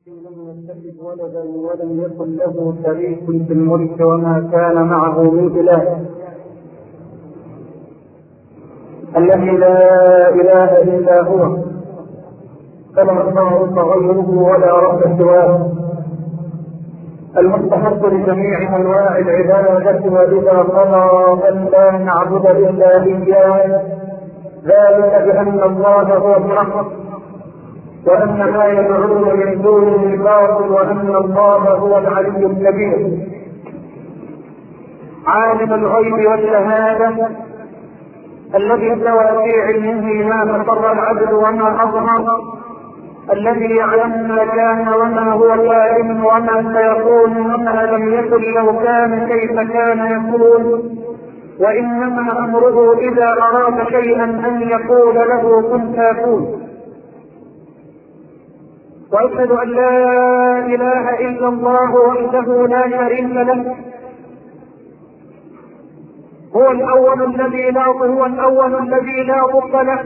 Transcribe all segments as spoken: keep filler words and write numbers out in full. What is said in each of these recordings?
لم يتخذ ولدا ولم يكن له شريك في الملك وما كان معه من إله، الذي لا إله إلا هو، فلا معروف غيره ولا رب سواه، المستحق لجميع أنواع العبادة، وإذا قضى أن لا نعبد إلا إياه ذلك بأن الله هو الحق وأن ما يدعون من دونه الباطل وأن الله هو العلي الكبير عالم الغيب والشهادة الذي استوى في علمه ما تقر العبد وما أظهر، الذي يعلم ما كان وما هو كائن وما سيكون وما لم يكن لو كان كيف كان يكون، وإنما أمره إذا أراد شيئا أن يقول له كن فيكون. وأشهد أن لا إله إلا الله وحده لا شريك له، هو الأول الذي لا هو الأول الذي لا ضد له،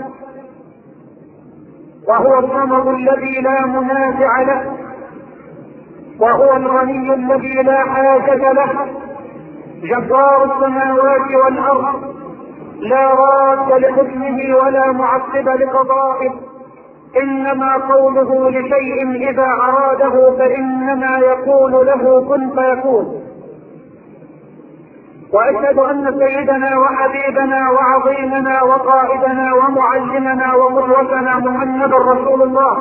وهو الصمد الذي لا منازع له، وهو الغني الذي لا حاجة له، جبار السماوات والأرض لا راد لحكمه ولا معقب لقضائه، إنما قوله لشيء إذا أراده فإنما يقول له كن فيكون. وأشهد أن سيدنا وحبيبنا وعظيمنا وقائدنا ومعلمنا وقدوتنا محمد رسول الله،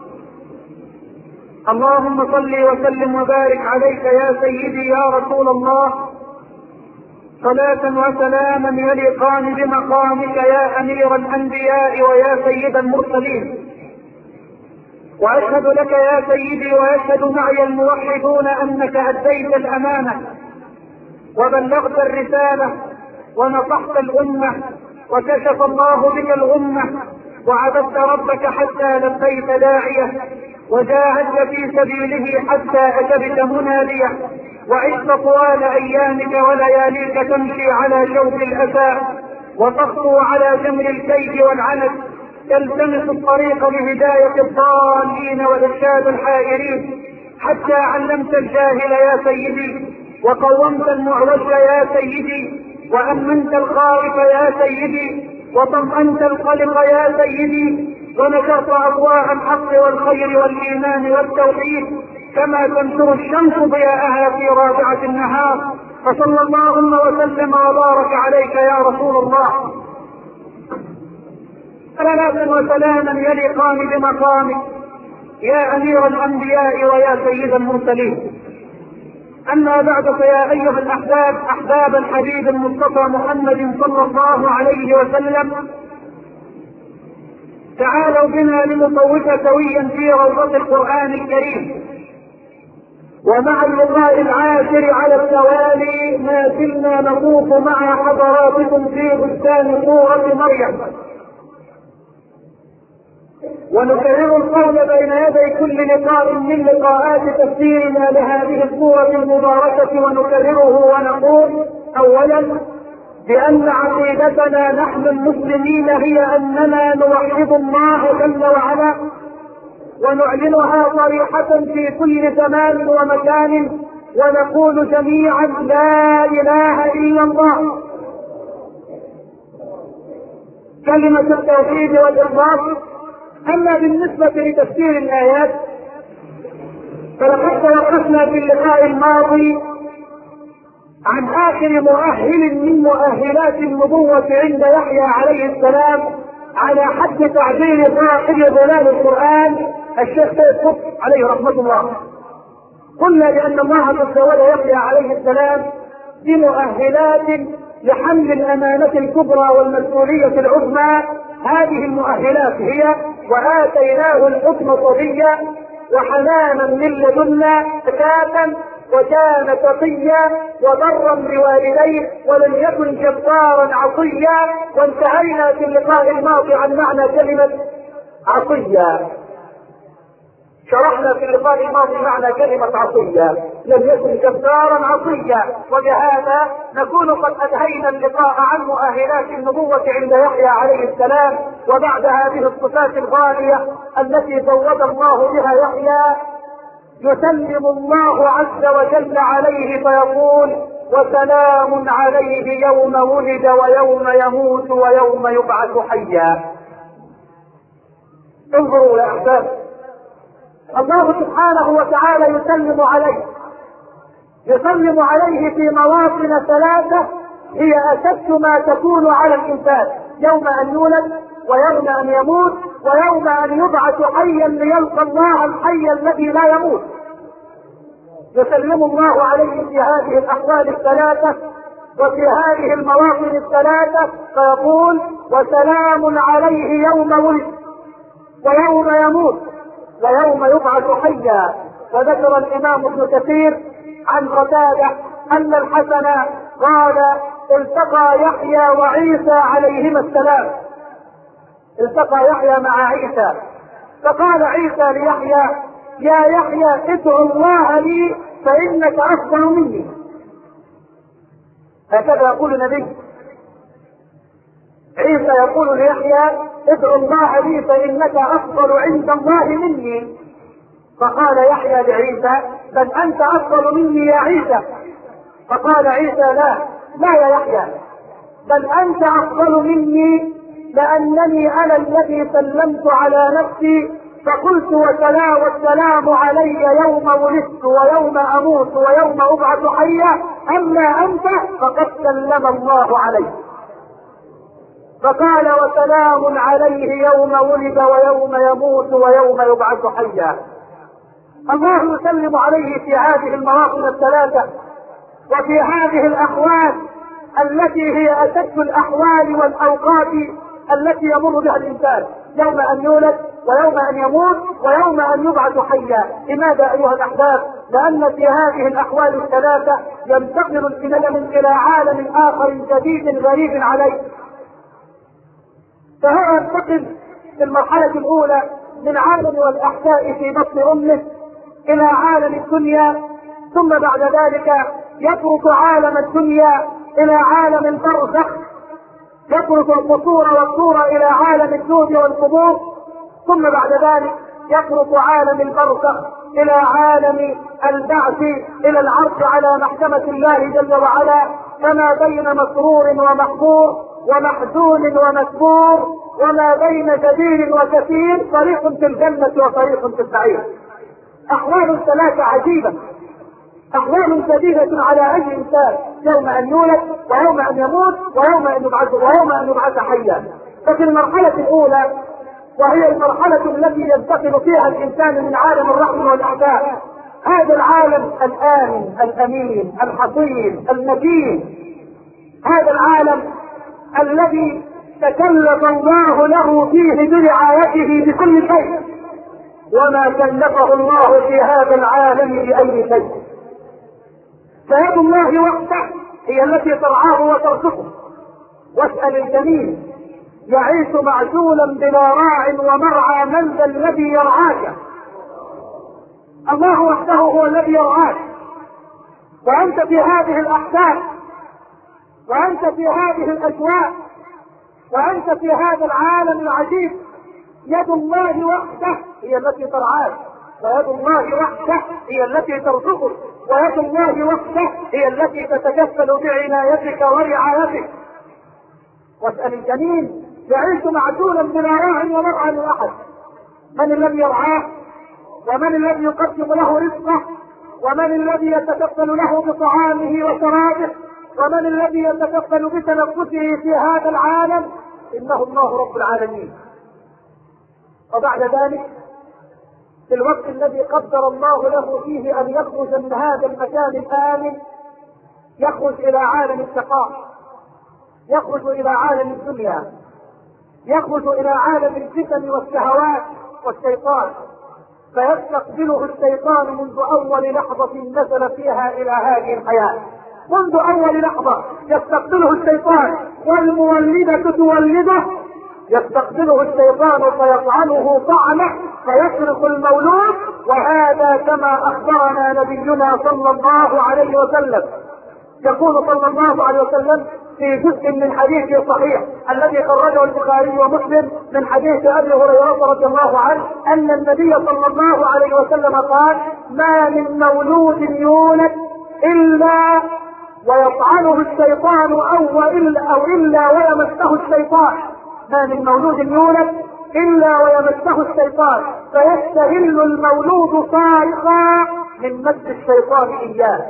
اللهم صل وسلم وبارك عليك يا سيدي يا رسول الله، صلاة وسلاما يليقان بمقامك يا أمير الأنبياء ويا سيد المرسلين. وأشهد لك يا سيدي ويشهد معي الموحدون أنك أديت الأمانة وبلغت الرسالة ونصحت الأمة وكشف الله بك الغمة، وعبدت ربك حتى لبيت داعيه، وجاهدت في سبيله حتى أتبت مناديه، وعشت طوال أيامك ولياليك تمشي على شوك الأسى وتخطو على جمر الكيد والعنت، تلتمس الطريق لهداية الضالين وإرشاد الحائرين، حتى علمت الجاهل يا سيدي، وقومت المعوج يا سيدي، وأمنت الخائف يا سيدي، وطمأنت القلق يا سيدي، ونشرت أضواء الحق والخير والإيمان والتوحيد كما تنشر الشمس ضياءها في رابعة النهار. فصلى اللهم وسلم وبارك عليك يا رسول الله، صلاة وسلاما يليقان بمقامك يا أمير الأنبياء ويا سيد المرسلين. أما بعد، فيا أيها الأحباب، أحباب الحبيب المصطفى محمد صلى الله عليه وسلم، تعالوا بنا لنطوف سويا في روضة القرآن الكريم، ومع اللقاء العاشر على التوالي ما زلنا نطوف مع حضراتكم في بستان سورة مريم، ونكرر القول بين يدي كل لقاء من لقاءات تفسيرنا لهذه السورة المباركة، ونكرره ونقول اولا بان عقيدتنا نحن المسلمين هي اننا نوحد الله جل وعلا، ونعلنها صريحة في كل زمان ومكان، ونقول جميعا لا اله الا الله. كلمة التوحيد والاخلاص. أما بالنسبة لتفسير الآيات فلقد توقفنا في اللقاء الماضي عن آخر مؤهل من مؤهلات النبوة عند يحيى عليه السلام على حد تعبير صاحب ظلال القرآن الشيخ سيد قطب عليه رحمة الله. قلنا بأن الله تزود يحيى عليه السلام بمؤهلات لحمل الأمانة الكبرى والمسؤولية العظمى. هذه المؤهلات هي: وآتيناه الحكم صبيا وحنانا من لدنا زكاة وكان تقيا وبرا بوالديه ولم يكن جبارا عصيا. وانتهينا في اللقاء الماضي عن معنى كلمة عصيا، شرحنا في اللقاء الماضي معنى كلمة عصيا، لم يكن جبارا عصيا. وبهذا نكون قد انهينا اللقاء عن مؤهلات النبوة عند يحيى عليه السلام، وبعد هذه الصفات الغالية التي زود الله بها يحيى يسلم الله عز وجل عليه فيقول وسلام عليه يوم ولد ويوم يموت ويوم يبعث حيا. انظروا يا احباب، الله سبحانه وتعالى يسلم عليه، يسلم عليه في مواطن ثلاثة هي أشد ما تكون على الإنسان: يوم أن يولد، ويوم أن يموت، ويوم أن يبعث حيا ليلقى الله الحي الذي لا يموت. يسلم الله عليه في هذه الأحوال الثلاثة وفي هذه المواطن الثلاثة فيقول وسلام عليه يوم ولد ويوم يموت ويوم يبعث حيا. وذكر الإمام ابن كثير عن قتادة أن الحسن قال التقى يحيى وعيسى عليهما السلام، التقى يحيى مع عيسى، فقال عيسى ليحيى يا يحيى ادعو الله لي فإنك أفضل مني. هكذا يقول النبي. عيسى يقول ليحيى ادعو الله لي فإنك أفضل عند الله مني. فقال يحيى لعيسى بل أنت أفضل مني يا عيسى. فقال عيسى لا لا يا يحيى، بل أنت أفضل مني لأنني أنا الذي سلمت على نفسي فقلت وسلام والسلام علي يوم ولدت ويوم أموت ويوم أبعث حيا، أما أنت فقد سلم الله عليك. فقال وسلام عليه يوم ولد ويوم يموت ويوم يبعث حيا. الله يسلم عليه في هذه المواطن الثلاثة وفي هذه الأحوال التي هي أشد الأحوال والأوقات التي يمر بها الإنسان: يوم أن يولد ويوم أن يموت ويوم أن يبعث حيا. لماذا أيها الأحباب؟ لأن في هذه الأحوال الثلاثة ينتقل الإنسان إلى عالم آخر جديد غريب عليه. فهو ينتقل في المرحلة الأولى من عالم والأحشاء في بطن أمه إلى عالم الدنيا، ثم بعد ذلك يترك عالم الدنيا إلى عالم البرزخ، يترك القصور والصورة إلى عالم الجود والقبور، ثم بعد ذلك يترك عالم البرزخ إلى عالم البعث، إلى العرض على محكمة الله جل وعلا، كما بين مسرور ومحبور ومحزون ومسبور وما بين كثير وكثير فريق في الجنة وفريق في السعير. أحوال ثلاثة عجيبة، أحوال جديدة على أي إنسان: يوم أن يولد ويوم أن يموت ويوم أن يبعث ويوم أن يبعث حيا. ففي المرحلة الأولى وهي المرحلة التي ينتقل فيها الإنسان من عالم الرحم والأعداء، هذا العالم الآمن الأمين الحصين المتين، هذا العالم الذي تكلف الله له فيه برعايته بكل شيء، وما كلفه الله في هذا العالم بأي شيء. فيد الله وحده هي التي ترعاه وترزقه. واسأل الجميل يعيش معزولا بلا راع ومرعى، من ذا الذي يرعاك؟ الله وحده هو الذي يرعاك. وأنت في هذه الأحداث، وأنت في هذه الأجواء، وأنت في هذا العالم العجيب، يد الله وحده هي التي ترعاك، ويد الله وحده هي التي ترزقك، ويد الله وحده هي التي تتكفل بعنايتك ورعايتك. واسأل الجنين يعيش معزولا بلا راع ومرعى لأحد، من الذي يرعاه؟ ومن الذي يقدم له رزقه؟ ومن الذي يتكفل له بطعامه وشرابه؟ ومن الذي يتكفل بتنفسه في هذا العالم؟ إنه الله رب العالمين. وبعد ذلك في الوقت الذي قدر الله له فيه أن يخرج من هذا المكان الآمن، يخرج إلى عالم الشقاء، يخرج إلى عالم الدنيا، يخرج إلى عالم الفتن والشهوات والشيطان، فيستقبله الشيطان منذ أول لحظة نزل فيها إلى هذه الحياة. منذ أول لحظة يستقبله الشيطان، والمولدة تولده، يستقبله الشيطان فيطعنه طعنه فيصرخ المولود. وهذا كما أخبرنا نبينا صلى الله عليه وسلم. يقول صلى الله عليه وسلم: في جزء من حديث صحيح الذي خرجه البخاري ومسلم من حديث ابي هريره رضي الله عنه ان النبي صلى الله عليه وسلم قال: ما من مولود يولد الا ويطعنه الشيطان او الا او الا ويمسه الشيطان. ما من مولود يولد الا ويمسه الشيطان فيستهل المولود صارخا من مس الشيطان اياه.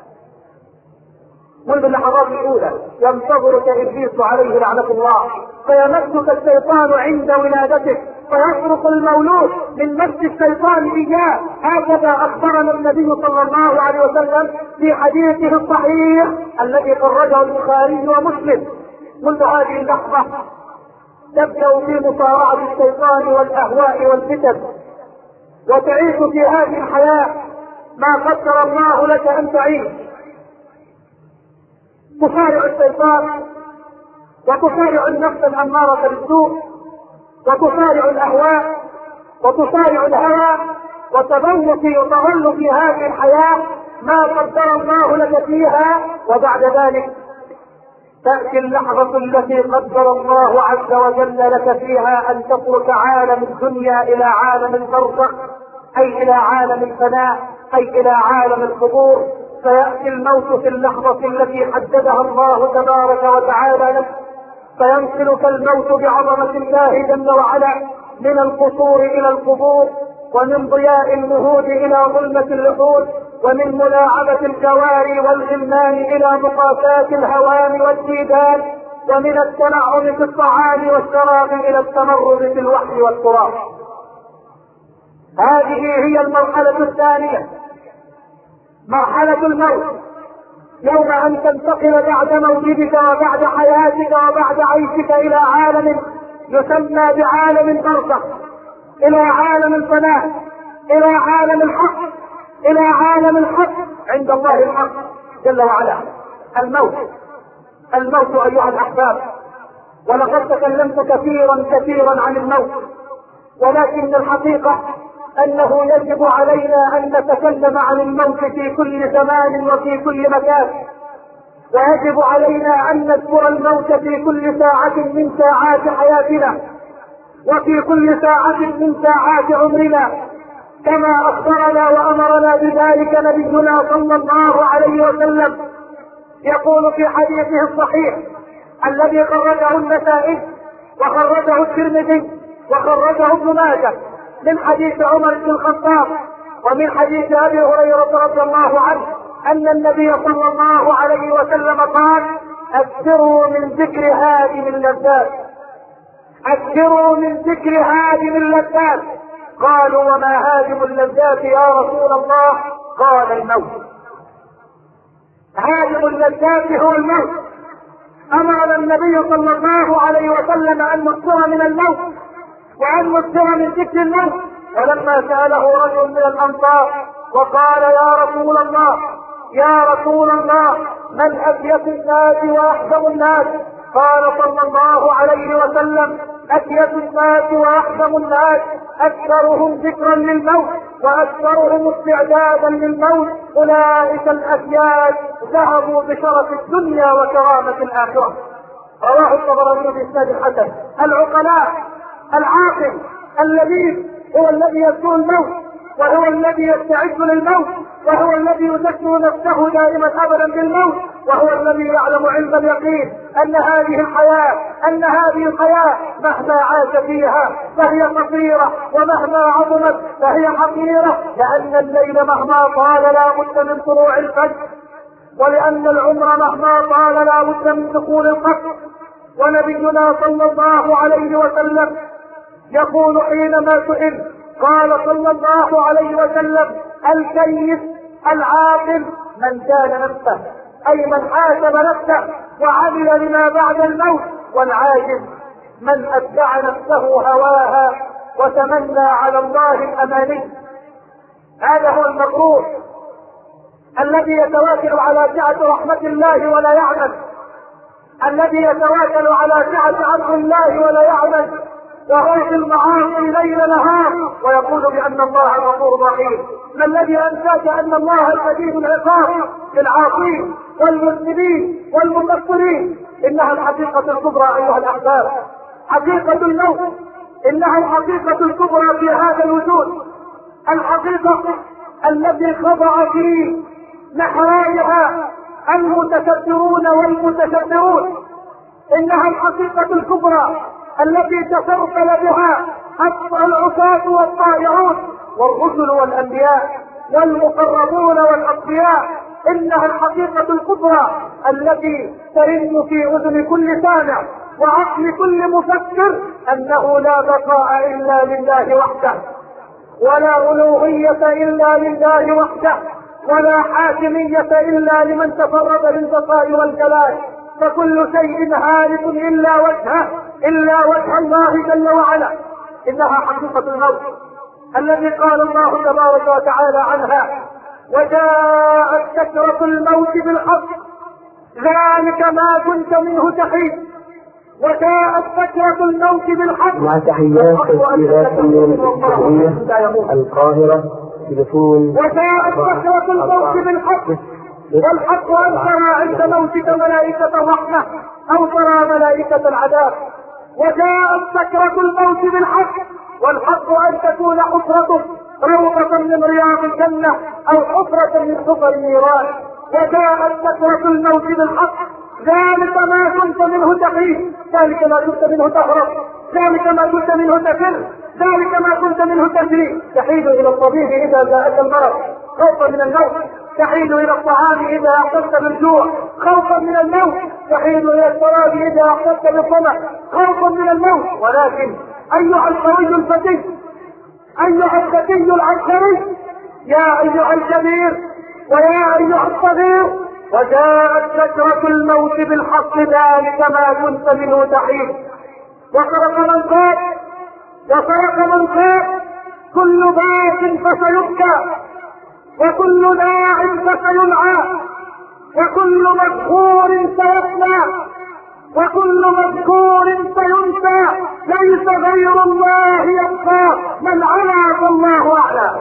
منذ اللحظات الاولى ينتظرك ابليس عليه لعنه الله فيمسك الشيطان عند ولادتك فيصرخ المولود من مس الشيطان اياه. هكذا اخبرنا النبي صلى الله عليه وسلم في حديثه الصحيح الذي خرجه البخاري ومسلم. منذ هذه اللحظه تبدا في مصارعه الشيطان والاهواء والفتن وتعيش في هذه الحياه ما قدر الله لك ان تعيش. تصارع الشيطان وتصارع النفس الاماره بالسوء وتصارع الاهواء وتصارع الهوى وتذوق يتظل في هذه الحياه ما قدر الله لك فيها. وبعد ذلك تاتي اللحظه التي قدر الله عز وجل لك فيها ان تترك عالم الدنيا الى عالم البرزخ، اي الى عالم الفناء، اي الى عالم القبور. فياتي الموت في اللحظه التي حددها الله تبارك وتعالى لك، فينقلك الموت بعظمه الله جل وعلا من القصور الى القبور، ومن ضياء النهود الى ظلمه اللحود، ومن ملاعبه الجواري والغلمان الى مقاساه الهوان والديدان، ومن التنعم في الطعام والشراب الى التمرد في الوحل والتراب. هذه هي المرحله الثانيه، مرحله الموت. يوم ان تنتقل بعد موجودك وبعد حياتك وبعد عيشك الى عالم يسمى بعالم البرزخ، الى عالم الفناء، الى عالم الحق، الى عالم الحق عند الله الحق جل وعلا. الموت الموت ايها الاحباب، ولقد تكلمت كثيرا كثيرا عن الموت، ولكن الحقيقه انه يجب علينا ان نتكلم عن الموت في كل زمان وفي كل مكان، ويجب علينا ان نذكر الموت في كل ساعه من ساعات حياتنا وفي كل ساعه من ساعات عمرنا، كما اخبرنا وامرنا بذلك نبينا صلى الله عليه وسلم. يقول في حديثه الصحيح الذي خرجه النسائي وخرجه الترمذي وخرجه ابن ماجه من حديث عمر بن الخطاب ومن حديث ابي هريره رضي الله عنه ان النبي صلى الله عليه وسلم قال: اكثروا من ذكر هادم اللذات، اكثروا من ذكر هادم اللذات. قالوا: وما هادم اللذات يا رسول الله؟ قال: الموت. هادم اللذات هو الموت. امرنا النبي صلى الله عليه وسلم ان نكثر من الموت وان نكثر من ذكر الموت. ولما ساله رجل من الانصار وقال: يا رسول الله يا رسول الله من ابيت الناس واحزم الناس؟ قال صلى الله عليه وسلم: ابيت الناس واحزم الناس اكثرهم ذكرا للموت واكثرهم استعدادا للموت. اولئك الاسياد ذهبوا بشرف الدنيا وكرامه الاخره. رواه الطبراني باسناد حسن. العقلاء العاقل اللذيذ هو الذي يذكر الموت، وهو الذي يستعد للموت، وهو الذي يذكر نفسه دائما ابدا بالموت، وهو الذي يعلم علم اليقين ان هذه الحياه ان هذه الحياه مهما عاش فيها فهي قصيره، ومهما عظمت فهي حقيره، لان الليل مهما طال لا بد من طلوع الفجر، ولان العمر مهما طال لا بد من دخول القبر. ونبينا صلى الله عليه وسلم يقول حينما سئل قال صلى الله عليه وسلم: الكيس العاقل من كان نفسه، اي من حاسب نفسه وعمل لما بعد الموت. والعاجز من اتبع نفسه هواها وتمنى على الله الاماني. هذا هو المغرور الذي يتواكل على سعة رحمة الله ولا يعمل، الذي يتواكل على سعة عرض الله ولا يعمل، وهو في المعاصي ليل نهار ويقول بان الله غفور رحيم. ما الذي انساك ان الله شديد العقاب للعاصين والمذنبين والمقصرين؟ انها الحقيقة الكبرى ايها الاحباب. حقيقة الموت انها الحقيقة الكبرى في هذا الوجود، الحقيقة التي خضع في محرابها المتكبرون والمتكبرون، انها الحقيقة الكبرى التي تسرسل بها العصاة والطائعون والرسل والانبياء والمقربون والاصفياء. انها الحقيقة الكبرى التي ترن في اذن كل سامع وعقل كل مفكر انه لا بقاء الا لله وحده، ولا الوهية الا لله وحده، ولا حاكمية الا لمن تفرد بالبقاء والجلال. فكل شيء هالك الا وجهه، الا وجه الله جل وعلا. انها حقيقة الموت الذي قال الله تبارك وتعالى عنها: وجاءت سكرة الموت بالحق ذلك ما كنت منه تحيد. وجاءت سكرة الموت بالحق. مع تحيات تسجيلات من القاهرة تليفون. وجاءت سكرة الموت بالحق، والحق أن ترى عند موتك ملائكة الرحمة أو ترى ملائكة العذاب. وجاءت سكرة الموت بالحق، والحق أن تكون حفرة روضة من رياض الجنة أو حفرة من حفر النيران. وجاءت سكرة الموت بالحق ذلك ما كنت منه تحيد، ذلك ما كنت منه تهرب، ذلك ما كنت منه تفر، ذلك ما كنت منه تجري. تحيد إلى الطبيب إذا جاءك المرض خوفا من الموت، تحيد إلى الطعام إذا أحسست بالجوع خوفا من الموت، تحيد إلى الشراب إذا أحسست بالظمأ خوفا من الموت. ولكن أيها القوي الفتي، أيها الذكي العبقري، يا أيها الكبير ويا أيها الصغير، وجاءت سكرة الموت بالحق ذلك ما كنت منه تحيد. وصرخ من قال وصرخ من قال كل باك فسيبكى، وكل داع فسيلعى، وكل مذكور سيفنى، وكل مذكور سينسى، ليس غير الله يبقى، من علا فالله اعلى.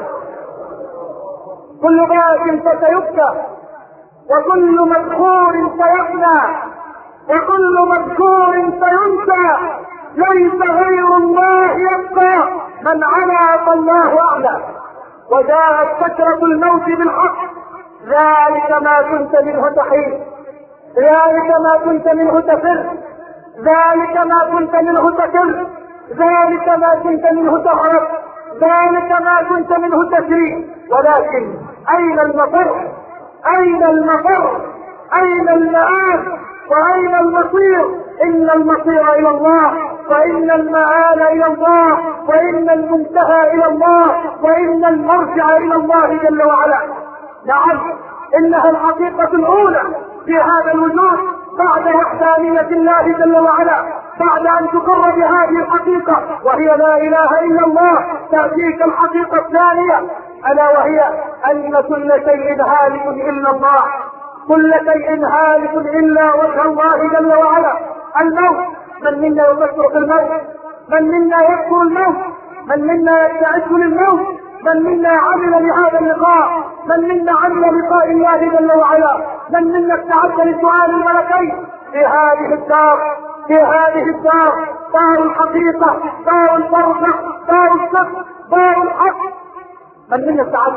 كل باك فسيبكى، وكل مذكور سيفنى، وكل مذكور سينسى، ليس غير الله يبقى، من علا فالله اعلى. وجاءت سكرة الموت بالحق ذلك ما كنت منه تحيد، ذلك ما كنت منه تفر، ذلك ما كنت منه تكر، ذلك ما كنت منه تهرب، ذلك ما كنت منه تسري. ولكن اين المفر؟ اين المفر؟ اين المآل؟ واين المصير؟ ان المصير الى الله، وان المآل الى الله، وان المنتهى الى الله، وان المرجع الى الله جل وعلا. نعم، انها الحقيقة الاولى في هذا الوجود بعد وحدانية الله جل وعلا. بعد ان تقر بهذه الحقيقة وهي لا اله الا الله، تأتيك الحقيقة الثانية الا وهي ان كل شيء هالك الا الله، كل شيء هالك الا وجه الله جل وعلا. الموت، من منا يفكر في الموت؟ من منا يذكر الموت؟ من منا يستعد للموت؟ من منا عمل لهذا اللقاء؟ من منا عمل لقاء الله جل وعلا؟ من منا استعد لسؤال الملكين في هذه الدار، في هذه الدار، دار الحقيقة، دار البرزخ، دار الصدق، دار الحق. من منا استعد؟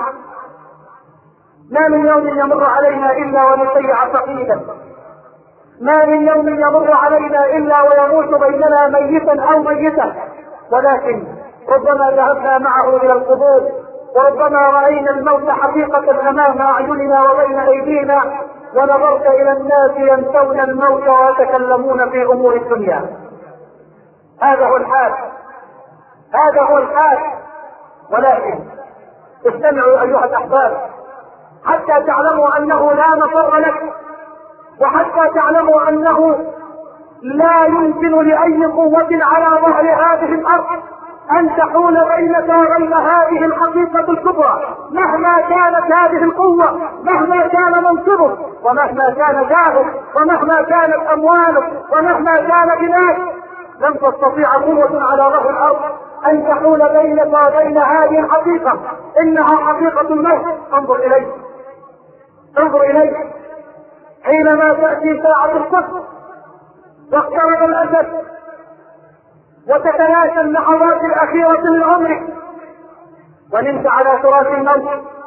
ما من يوم يمر علينا الا ونسيع فقيدا، ما من يوم يمر علينا الا ويموت بيننا ميتا او ميتا. ولكن ربما ذهبنا معه الى القبور، وربما راينا الموت حقيقة امام اعيننا وبين ايدينا، ونظرت الى الناس ينسون الموت ويتكلمون في امور الدنيا. هذا هو الحال، هذا هو الحال. ولكن استمعوا ايها الاحباب حتى تعلموا انه لا مفر لك، وحتى تعلموا انه لا يمكن لاي قوة على ظهر هذه الارض ان تحول بينك وبين هذه الحقيقة الكبرى، مهما كانت هذه القوة، مهما كان منصبك، ومهما كان جاهك، ومهما كانت اموالك، ومهما كان بناك، لن تستطيع قوة على ظهر الارض ان تحول بينك وبين هذه الحقيقة. انها حقيقة الموت. انظر اليه، انظر اليه حينما تأتي ساعة الصف واقترب الأجل وتتلاشى اللحظات الأخيرة من عمرك ونمت على فراش الموت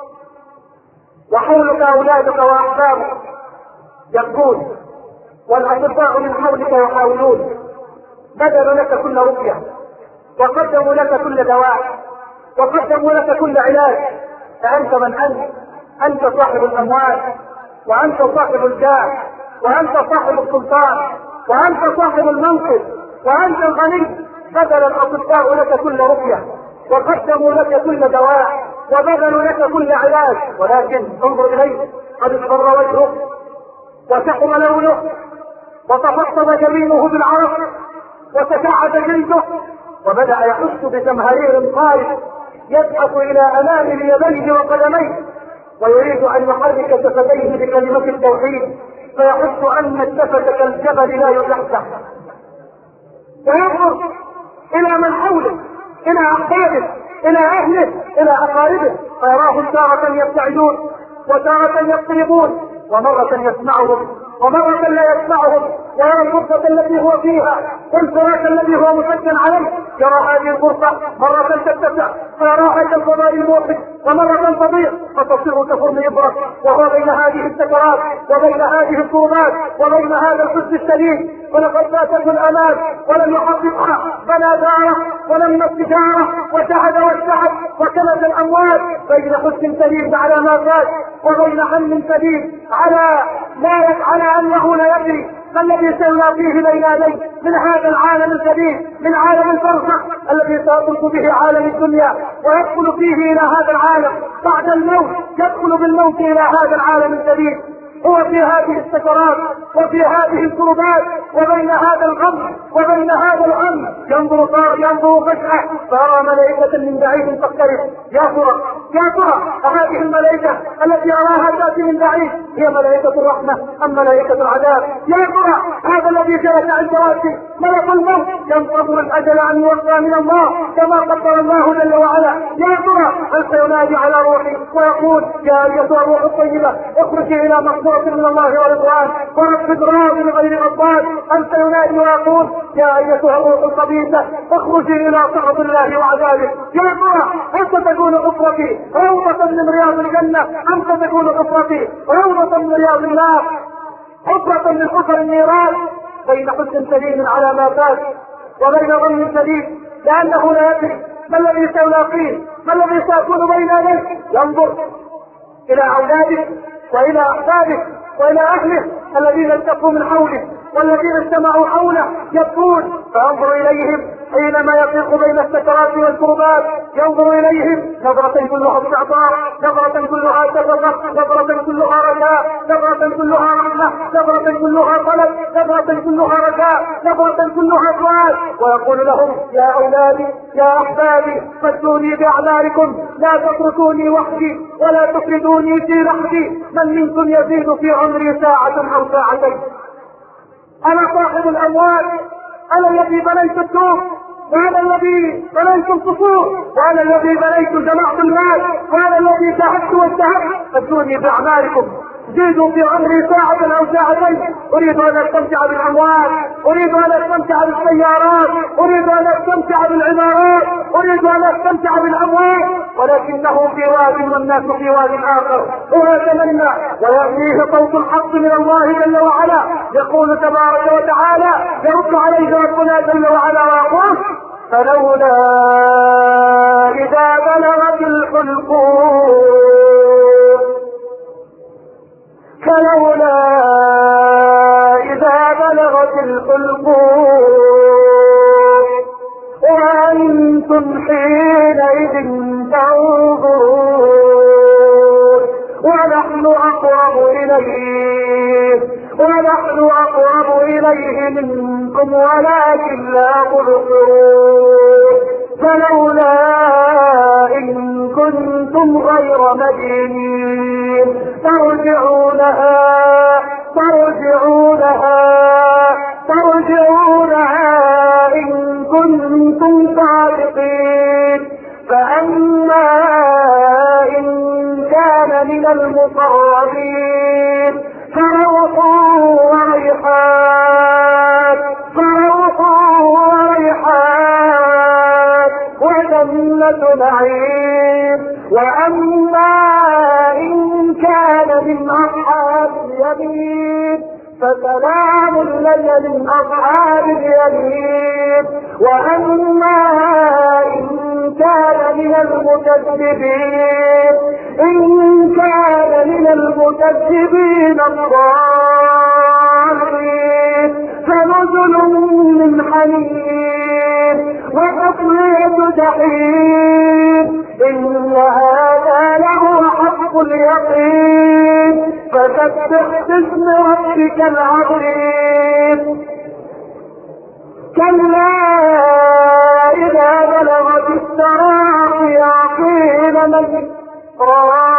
وحولك أولادك وأحبابك يبكون والأطباء من حولك يحاولون، بذلوا لك كل رقية وقدموا لك كل دواء وقدموا لك كل علاج، فأنت من أنت؟ أنت صاحب الأموال وأنت صاحب الجاه وأنت صاحب السلطان وأنت صاحب المنصب وأنت الغني، بذل الأطباء لك كل رقية وقدموا لك كل دواء وبذلوا لك كل علاج، ولكن انظر إليه قد اصفر وجهه وسحم لونه وتفصل جبينه بالعرق وتشعب جلده وبدأ يحس بزمهرير قارب يزحف إلى أمام يديه وقدميه ويريد أن يحرك جسديه بكلمة التوحيد، فيحس أن الجسد كالجبل لا يزحزح، وينظر إلى من حوله، إلى أحبابه، إلى أهله، إلى أقاربه، فيراهم تارة يبتعدون وتارة يقتربون ومرة يسمعهم ومرة لا يسمعهم، ويرى الغرفة التي هو فيها والفراش الذي هو مسكن عليه، يرى هذه الغرفة مرة تتسع فيراها كالفضاء الموقف ومرة تضيق فتصير كفرن يبرك، وهو بين هذه السكرات وبين هذه الكربات وبين هذا الحزن الشديد، ولقد فاتته الآلام ولم يحققها، بنى داره ولم التجارة وشهد واجتهد وكنز الأموال، بين حزن شديد على ما فات وبين هم شديد على ما على أنه لا يدري ما الذي سيلاقيه بين يديه من هذا العالم الجديد، من عالم البرزخ الذي سيطلق به عالم الدنيا ويدخل فيه إلى هذا العالم بعد الموت، يدخل بالموت إلى هذا العالم الجديد. هو في هذه السكرات وفي هذه الكربات وبين هذا الغم وبين هذا الهم ينظر طار ينظر فجأة فأرى ملائكة من بعيد تقترب، يا ترى يا ترى هذه الملائكة التي أراها تأتي من بعيد هي ملائكة الرحمة أم ملائكة العذاب؟ يا ترى هذا الذي جلس عند راسي ملك الموت ينتظر الأجل أن يوفى من الله كما قدر الله جل وعلا، يا ترى هل سينادي على روحي ويقول يا أيتها الروح الطيبة اخرجي إلى مغفرة من الله ورضوان ورب راض غير غضبان، أم سينادي ويقول يا أيتها الروح الخبيثة اخرجي إلى سخط الله وعذابه؟ يا ترى هل ستكون غفرتي روضة من رياض الجنة أم ستكون غفرتي روضة من رياض النار، حفرة من حفر النيران؟ بين حزن شديد على ما فات وبين ظن شديد لأنه لا يدري ما الذي سيلاقيه، ما الذي سيكون بين يديه. ينظر إلى أولاده وإلى أحبابه وإلى أهله الذين التقوا من حوله والذين اجتمعوا حوله يبكون، فينظر إليهم حينما يطيق بين السكرات والكربات، ينظر إليهم نظرة كلها استعطاء، نظرة كلها تفرق، نظرة كلها رجاء، نظرة كلها رحمة، نظرة كلها طلب، نظرة كلها رجاء، نظرة كلها سؤال، ويقول لهم يا أولادي يا أحبابي فادوني بأعمالكم، لا تتركوني وحدي ولا تفردوني في لحدي، من منكم يزيد في عمري ساعة أو ساعتين؟ أنا صاحب الأموال، أنا الذي بنيت الدور وأنا الذي بنيت القصور وأنا الذي بنيت جمعت المال وأنا الذي جاهدت واجتهدت، فادوني بأعمالكم زيدوا في عمري ساعة أو ساعتين، أريد أن أستمتع بالأموال، أريد أن أستمتع بالسيارات، أريد أن أستمتع بالعمارات، أريد أن أستمتع بالأموال، ولكنه في واد والناس في واد آخر. هو يتمنى ويأتيه صوت الحق من الله جل وعلا يقول تبارك وتعالى، يرد عليه ربنا جل وعلا ويقول فلولا إذا بلغت الحلقوم فلولا إذا بلغت الحلقوم وأنتم حينئذ تنظرون ونحن أقرب إليه ونحن أقرب إليه منكم ولكن لا تبصرون فلولا إن كنتم غير مدينين ترجعونها ترجعونها ترجعونها إن كنتم صادقين. فأما إن كان من المقربين فروح وريحان جنة نعيم. وأما إن كان من أصحاب اليمين فسلام لك من أصحاب اليمين. وأما إن كان من المكذبين إن كان من المكذبين الضالين فنزل من حميم وتصلية جحيم. إن هذا له حق اليقين. فسبح باسم ربك العظيم. كلا إذا بلغت التراقي وقيل من راق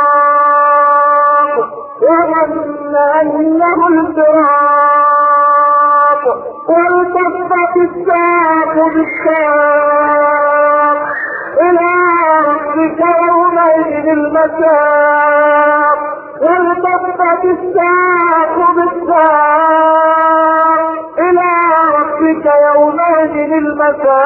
وظن أنه الفراق والتفت الساق بالساق إلى ربك يومئذ المساق. والتفت الساق بالساق إلى ربك يومئذ المساق.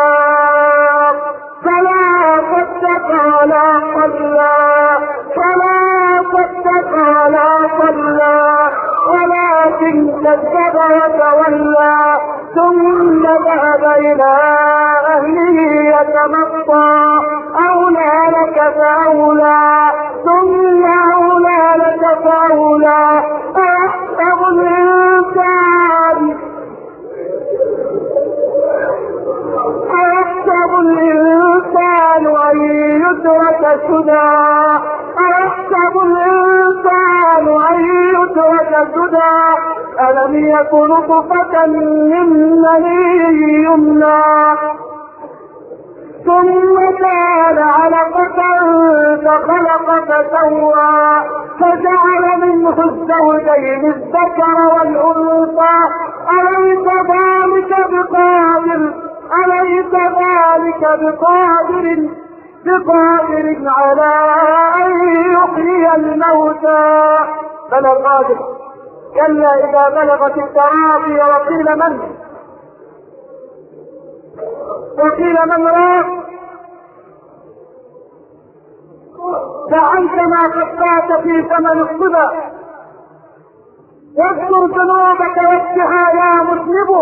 فلا صدق ولا صلى فلا صدق ولا صلى ولكن كذب وتولى ثم ذهب إلى أهله يتمطى. أولى لك فأولى ثم أولى لك فأولى. أيحسب الإنسان أيحسب الإنسان أن يترك سدى أيحسب الإنسان أن يترك سدى ألم يكن نطفة من مني يمنى ثم كان علقة فخلق فسوى فجعل منه الزوجين الذكر والأنثى. أليس ذلك بقادر أليس ذلك بقادر بقادر على أن يحيي الموتى. بلى قادر. كلا إذا بلغت التراقي وقيل من وقيل من راق فأنت ما قد في ثمن الصبا. واذكر ذنوبك واتها يا مذنب.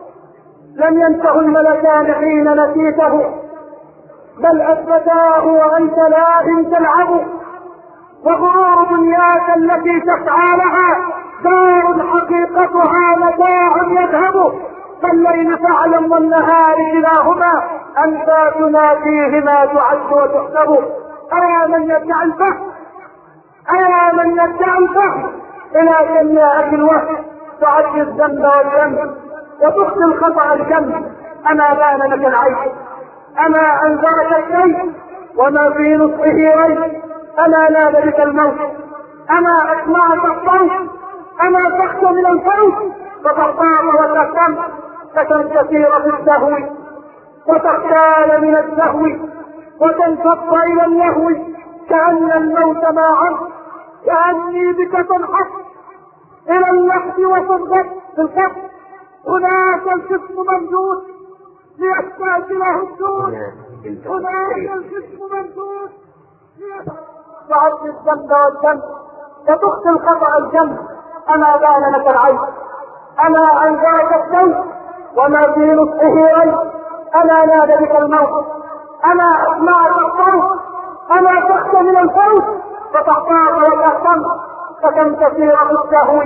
لم ينته الملكان حين نسيته بل أثبتاه وأنت لاهٍ تلعب. وغرور دنياك التي تسعى لها دار حقيقتها متاع يذهب. فالليل فاعلم والنهار كلاهما أنت تناديهما تعد وتحسب. أيا من يدعي الفهم أيا من يدعي الفهم إلى جناء الوهم تعد الذنب والذنب وتخفي الخطأ الجنب. أما بان لك العيش أما أنذرك الشيء وما في نصفه ريب. أما نال بك الموت أما أسمعك الصوت أما تخشى من الفوت فترتاح وتهتم فكم كثير في السهو وتختال من السهو وتنفض إلى اللهو كأن الموت معه كأني بك تنحط إلى اللحد وتنغط في الكف. هناك الجسم ممدود ليحتاج له الدود. هناك الجسم ممدود تعد الذنب والذنب وتخفي الخطأ الجنب. أما بان لك العيش أما أنذرك الشيء وما في نصفه ريب. أما نادى بك الموت أما أسمعك الصوت أما تخشى من الفوت فتحتاط وتهتم فكم كثير في السهو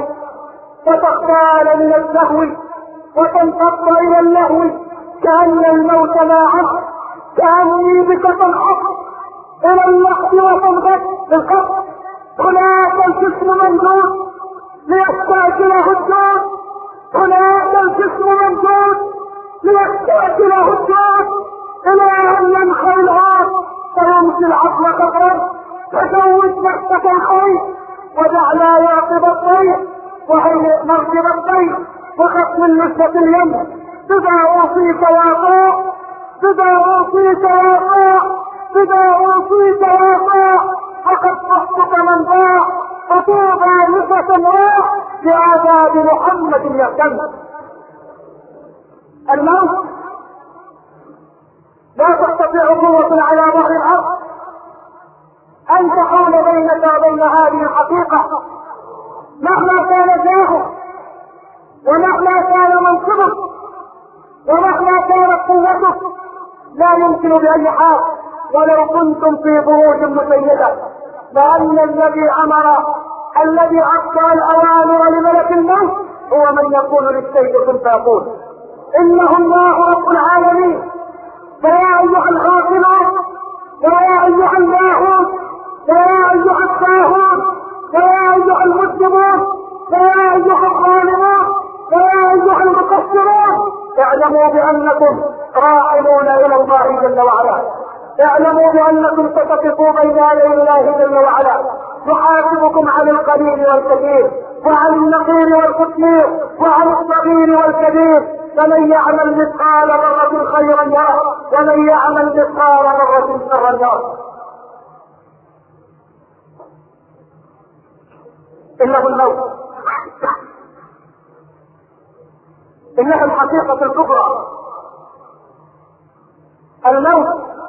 وتختال من السهو وتنفض إلى اللهو كأن الموت معه كأني بك تنحط إلى اللحد وتنغط في القبر. هناك الجسم ممدود ليحتاج له الدود. هناك الجسم ممدود ليحتاج له الدود إلى أن ينخل العار فيمشي العقل قطرا. فزود نفسك الخير ودع لا يعقب الطير وهيئ مركب الطير وخف من نسبة اليم. بذا أوصيك واقع بذا أوصيك واقع بذا أوصيك واقع فقد صحتك من ضاع فطوبى نسبة راح بعذاب محمد يهتم. الموت لا تستطيع قوة على ظهر الأرض أن تحول بينك وبين هذه الحقيقة، مهما كان جاهه ومهما كان منصبه ومهما كانت قوته، لا يمكن بأي حال ولو كنتم في بروج مسيدة، لأن الذي أمر الذي أعطى الأوامر لملك الموت هو من يقول للشيء كن فيقول. إنه الله رب العالمين. فيا أيها الغافلون ويا أيها اللاهون ويا أيها الساهون ويا أيها المسلمون ويا أيها الظالمون ويا أيها المقصرون، اعلموا بأنكم راحلون إلى الله جل وعلا. اعلموا بأنكم ستقفوا بين يدي الله جل وعلا، يحاسبكم عن القليل والكثير وعن النقير والكثير وعن الصغير والكبير. فمن يعمل مثقال ذرة خيرا يره ومن يعمل مثقال ذرة شرا يره. إنه الموت، إنه الحقيقة الكبرى. الموت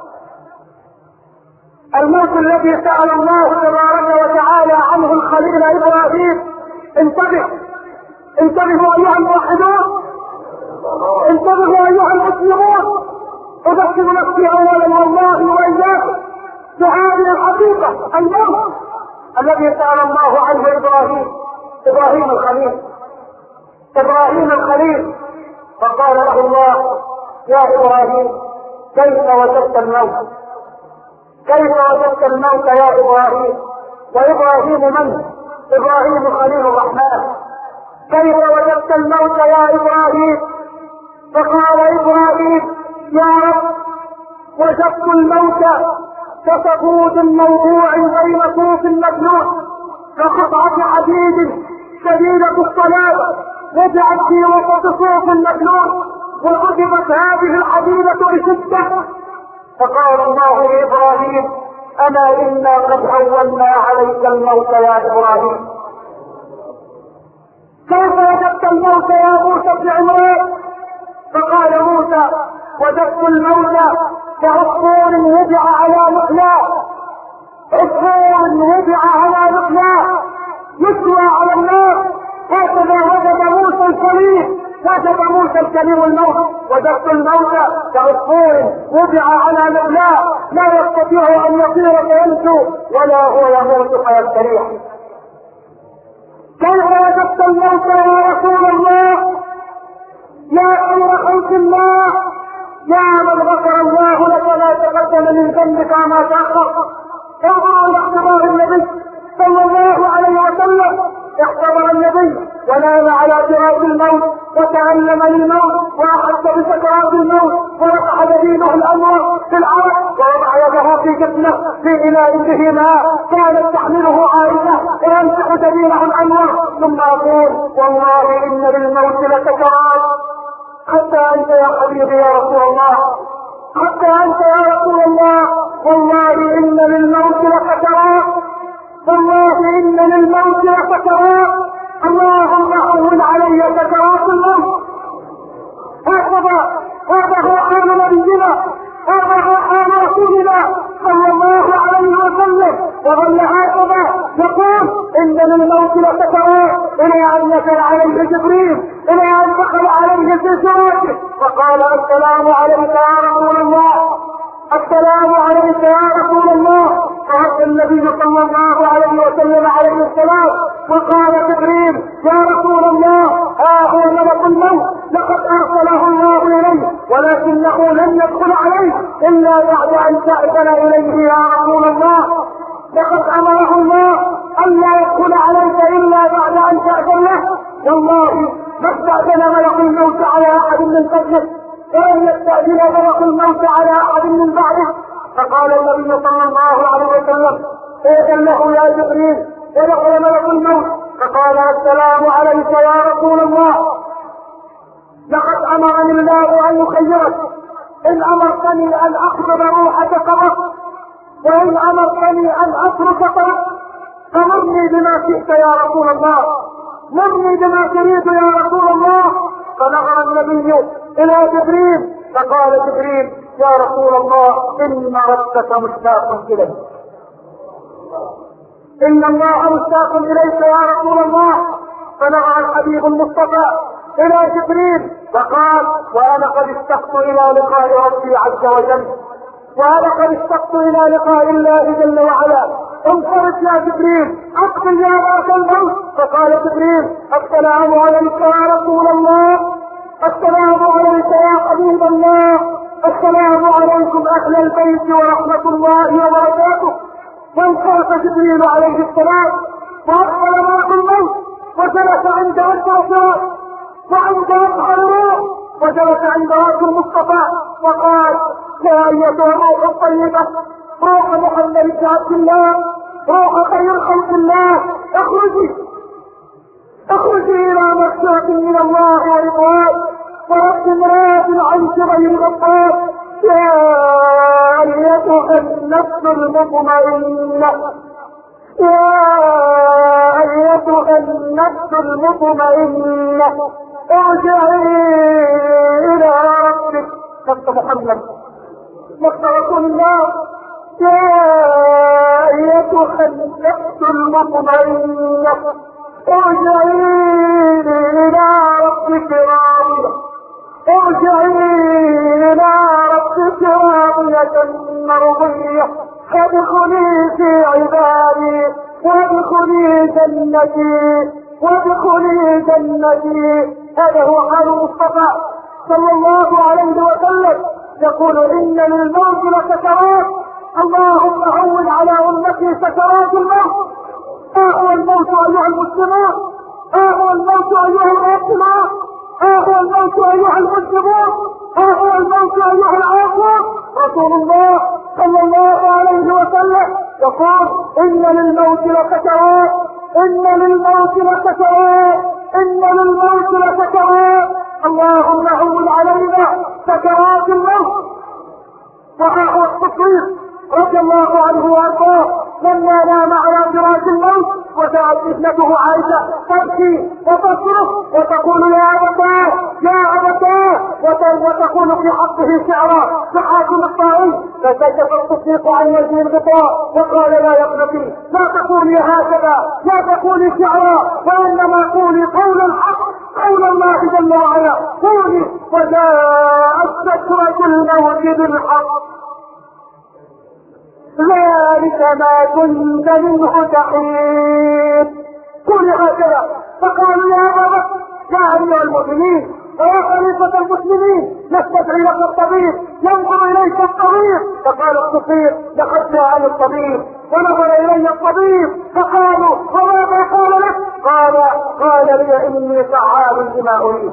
الموت الذي سأل الله تبارك وتعالى عنه الخليل إبراهيم. انتبه انتبهوا أيها الموحدون، انتبهوا أيها المسلمون. أذكر نفسي أولا والله وإياكم بهذه الحقيقة، الموت الذي سأل الله عنه إبراهيم إبراهيم الخليل إبراهيم الخليل فقال له الله: يا إبراهيم كيف وجدت الموت؟ كيف وجدت الموت يا إبراهيم؟ وإبراهيم من؟ إبراهيم خليل الرحمن. كيف وجدت الموت يا إبراهيم؟ فقال إبراهيم: يا رب وجدت الموت كسفود موضوع بين صوف مكنون، كقطعة حديد شديدة الصلابة وجعت في وسط صوف مكنون وعجبت هذه الحديدة بشدة. فقال الله لإبراهيم: أما إنا قد هولنا عليك الموت يا إبراهيم. كيف وجدت الموت يا موسى بن عمران؟ فقال موسى: وجدت الموت كعصفور وضع على مقلاه، عصفور وضع على مقلاه يسوى على النار. هكذا وجد موسى الكريم، وجد موسى الكريم الموت. وجدت الموت كعصفور وضع على مقلاه لا يستطيع ان يطير فيمشي ولا هو يموت فيستريح. كيف وجدت الموت يا رسول الله؟ يا خير خلق الله، يا من غفر الله لك ما تقدم من ذنبك وما تأخر. انظروا الى احتضار النبي صلى الله عليه وسلم. احتضر النبي ونام على فراش الموت وتألم للموت واحس بسكرات الموت ورفع يمينه الانور في العرق ووضع يده في جبنه في اناء به ماء كانت تحمله عائشه ويمسح سبيله الانور ثم يقول: والله ان للموت لسكرات. حتى انت يا حبيبي يا رسول الله، حتى انت يا رسول الله، والله ان للموت لسكرات، والله ان للموت لسكرات. اللهم هون علي سكرات الموت. هكذا هذا هو حال نبينا، هذا هو حال رسولنا صلى الله عليه وسلم. وظل هكذا يقول: ان للموت لسكرات، الى ان نزل عليه جبريل، الى ان دخل عليه في سراته فقال: السلام عليك يا رسول الله، السلام عليك يا رسول الله. فرد النبي صلى الله عليه وسلم عليه السلام وقال جبريل: يا رسول الله ها هو ملك الموت لقد ارسله الله اليه ولكنه لم يدخل عليه الا بعد ان تأذن اليه يا رسول الله. لقد امره الله ان لا يدخل عليك الا بعد ان تأذن له. والله ما استأذن ملك الموت على احد من قبله ولم يستأذن ملك الموت على احد من بعده. فقال النبي صلى الله عليه وسلم: إذن له يا جبريل ودخل ملك الموت فقال: السلام عليك يا رسول الله، لقد امرني الله ان يخيرك، ان امرتني ان اقبض روحك قبضت، وان امرتني ان اترك قبضت، فمرني بما شئت يا رسول الله، مرني بما تريد يا رسول الله. فنظر النبي الى جبريل فقال جبريل: يا رسول الله إن ربك مشتاق إليك، إن الله مشتاق إليك يا رسول الله. فنظر الحبيب المصطفى إلى جبريل فقال وأنا قد اشتقت إلى لقاء ربي عز وجل، وأنا قد اشتقت إلى لقاء الله جل وعلا. انصرف يا جبريل، أقبل يا ملك الموت. فقال جبريل السلام عليك يا رسول الله، السلام عليك يا حبيب الله، السلام عليكم أهل البيت ورحمة الله وبركاته. وانصرف جبريل عليه السلام وأقبل ملك الموت وجلس عند وجه الصراط وعند وجه الروح وجلس عند وجه المصطفى وقال يا أيتها الروح الطيبة، روح محمد بن عبد الله، روح خير خلق الله، اخرجي اخرجي إلى مغفرة من الله ورضوان ورب راض عنك غير غضبان. يا أيتها النفس المطمئنة، يا أيتها النفس المطمئنة ارجعي إلى ربك. نفس محمد، نفس رسول الله. يا أيتها النفس المطمئنة ارجعي إلى ربك راضية، ارجعي إلى ربك راضية مرضية، فادخلي في عبادي وادخلي جنتي وادخلي جنتي. هذا هو حال المصطفى صلى الله عليه وسلم، يقول إن للموت لسكرات، اللهم هون على أمتي سكرات الموت. ها هو الموت أيها المسلمون، ها هو الموت أيها المسلمون، ها هو الموت أيها المسلمون، ها هو الموت أيها العاصون. رسول الله صلى الله عليه وسلم يقول إن للموت لسكرات، إن للموت لسكرات، إن للموت لسكرات، اللهم هون علينا سكرات الموت. وها هو الصديق رضي الله عنه وارضاه لما نام على فراش الموت وجاءت ابنته عائشة تبكي وتصرخ وتقول يا أبتاه يا أبتاه، وتقول في حقه شعرا كحاكم الطائي. فكشف الصديق عن وجه الغطاء وقال لا يا ابنتي لا تقولي هكذا، لا تقولي شعرا، وإنما قولي قول الحق، قول الله جل وعلا، قولي وجاءت سكرة الموت بالحق، ذلك ما كنت منه تحيد. قل هكذا. فقالوا يا بابا يا أمير المؤمنين ويا خليفة المسلمين نستدعي لك الطبيب، ينظر إليك الطبيب. فقال الصديق لقد جاء الطبيب ونظر إلي الطبيب. فقالوا وماذا قال لك؟ قال قال لي إني فعال بما أريد.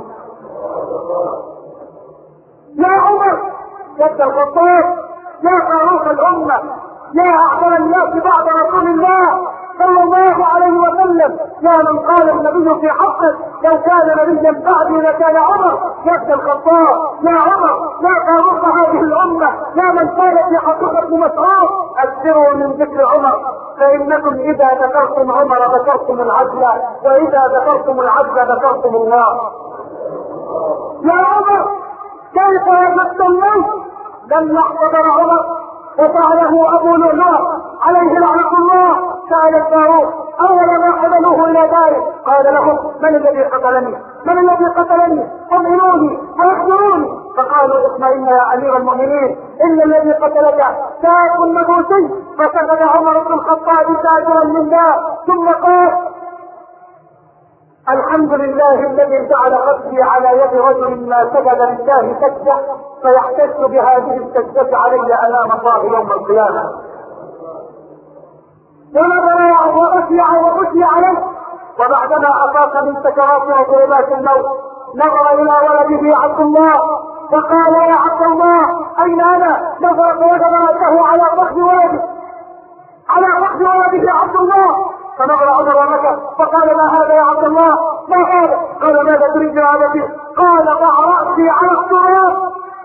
يا عمر جد الخطاب، يا فاروق الأمة، يا أعظم الناس بعد رسول الله صلى الله عليه وسلم، يا من قال النبي في حقه لو كان نبيا بعدي لكان عمر. يا ابن الخطاب، يا عمر، يا فاروق هذه الأمة، يا من قال في حقه ابن مسعود أكثروا من ذكر عمر فإنكم إذا ذكرتم عمر ذكرتم العدل، وإذا ذكرتم العدل ذكرتم الله. يا عمر كيف وجدت الموت؟ لم يحتضر عمر وفعله أبو لؤلؤة عليه لعنة الله. سأل الفاروق أول ما حملوه إلى داره قال لهم من الذي قتلني؟ من الذي قتلني؟ أمنوني وأخبروني. فقالوا اطمئن يا أمير المؤمنين إن الذي قتلك ساق مجوسي. فسجد عمر بن الخطاب ساجدا لله ثم قال الحمد لله الذي جعل قتلي على يد رجل ما سجد لله سجده فيحتج بهذه السجدة علي أمام الله يوم القيامة. ونظر وأسمع وأسمع عليه. وبعدما أفاق من سكرات وظلمات الموت نظر إلى ولده عبد الله فقال يا عبد الله أين أنا؟ نظر فوجد رأسه على فخذ ولده، على فخذ ولده عبد الله. فنظر عمر وبكى فقال ما هذا يا عبد الله؟ ما هذا؟ قال ماذا تريد يا أبتي؟ قال ضع رأسي على التراب،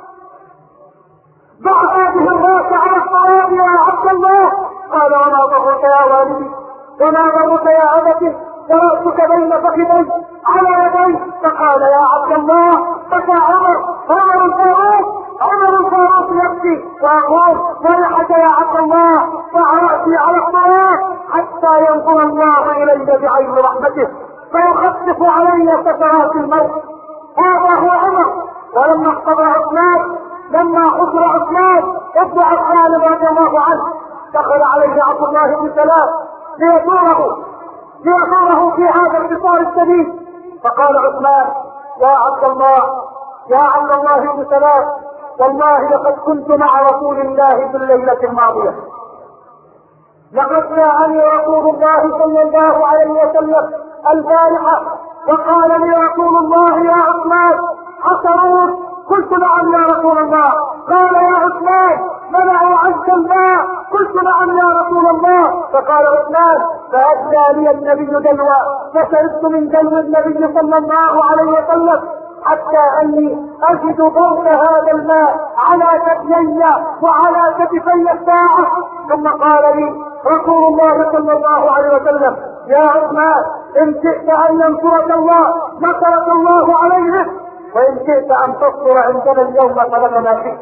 ضع هذه الراس على التراب يا عبد الله. قال وما ضرك يا والدي؟ وما ضرك يا أبتي؟ ورأسك بين فخذي على يدي. فقال يا عبد الله بكى عمر عمر الفاروق عمر الفاروق يبكي ويقول ويحك يا عبد الله فعرأتي على الصلاة حتى ينظر الله الي بعين رحمته فيخفف علي سكرات الموت. هذا هو عمر. ولما احتضر عثمان لما حضر عثمان ابن عثمان رضي الله عنه دخل عليه عبد الله بن سلام ليزوره ليزوره في هذا الحصار الشديد. فقال عثمان يا عبد الله يا عبد الله بن سلام والله لقد كنت مع رسول الله في الليلة الماضية. لقد جاءني رسول الله صلى الله عليه وسلم البارحة وقال لي رسول الله يا عثمان حصروك. قلت نعم يا رسول الله. قال يا عثمان منعوا عنك الماء. قلت نعم يا رسول الله. فقال عثمان فأدى لي النبي دلوى فشربت من دلو النبي صلى الله عليه وسلم حتى أني أجد ضوء هذا الماء على كتفي وعلى كتفي الساعة. ثم قال لي رسول الله صلى الله عليه وسلم يا عثمان إن شئت أن ينصرك الله نصرك الله عليه وإن شئت أن تصبر عندنا اليوم فلك ما شئت.